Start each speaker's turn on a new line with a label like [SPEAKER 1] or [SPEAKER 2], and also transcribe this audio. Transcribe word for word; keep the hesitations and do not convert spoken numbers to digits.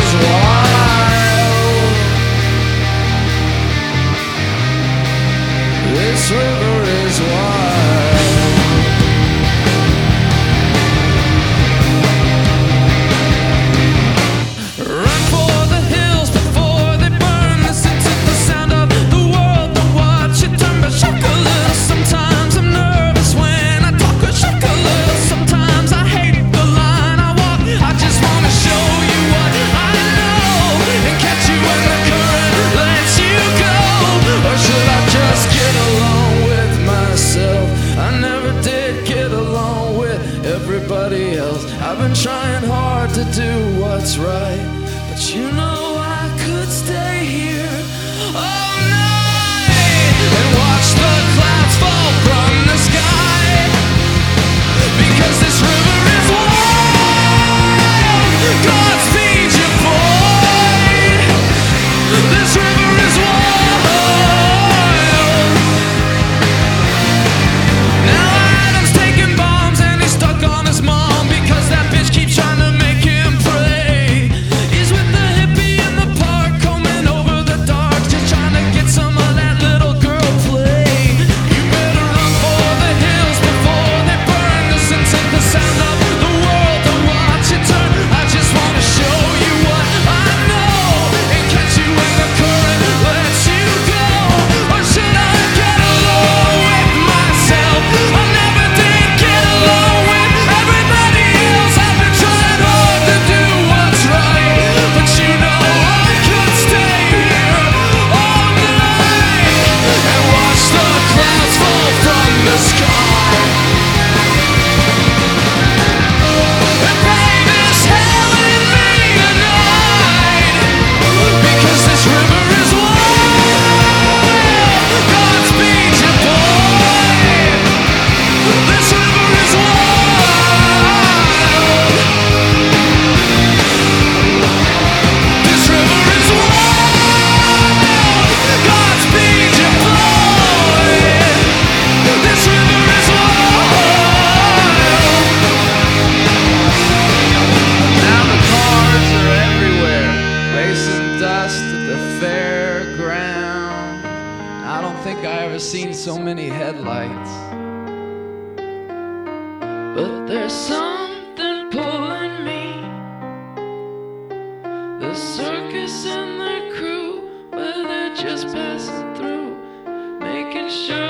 [SPEAKER 1] is wild. This river is wild. Run for the hills before they burn. Listen to the sound of the world. Don't watch it turn, but shake a little. Sometimes I'm nervous when I talk, or shake a little. Sometimes I hate the line I walk. I just wanna show you what I know and catch you when the current lets you go. Or should I just get along with myself? I never did get along with everybody else. I've been trying hard to do what's right, but you know I could stay here all night and watch the clouds fall from the sky. Because this river is wild. Godspeed you, boy. This river is wild. Now Adam's taking bombs and he's stuck on his mom because that bitch keeps trying to make him pray. He's with the hippie in the park, combing over the dark, just trying to get some of that little girl play. You better run for the hills before they burn. Listen to the sound of the world, don't watch it turn. I just wanna show you what I know and catch you when the current lets you go. Or should I get along with myself? I never did get along with everybody else. I've been trying hard to do what's right, but you know I could stay here all night and watch the clouds fall from the sky. And play this hell in me tonight, because this river is wild. Godspeed you, boy. This river is wild. This river is wild. Godspeed you, boy. This river is wild. Now the cars are everywhere, racing dust at the fairground. I don't think I ever seen so many headlights, but there's something pulling me. The circus and the crew, well, they're just passing through, making sure